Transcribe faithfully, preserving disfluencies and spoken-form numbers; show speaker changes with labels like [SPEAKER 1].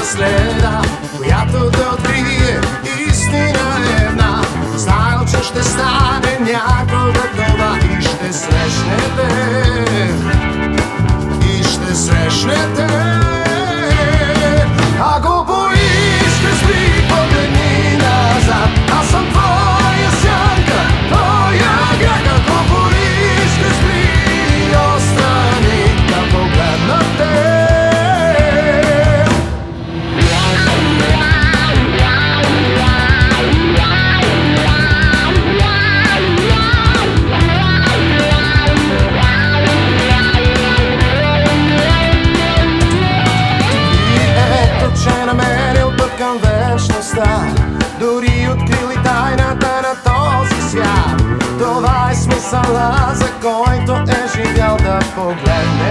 [SPEAKER 1] следа, която да открие истина една. Знаел, че ще стане някога това и ще срещнете, и ще срещнете. Ако поискаш ми, погледни назад, аз съм твоя сянка, твоя грях. Ако поискаш ми, отстрани да погледна те. Към вечността, дори открили тайната на този свят. Това е смисъла, за който е живял, да погледне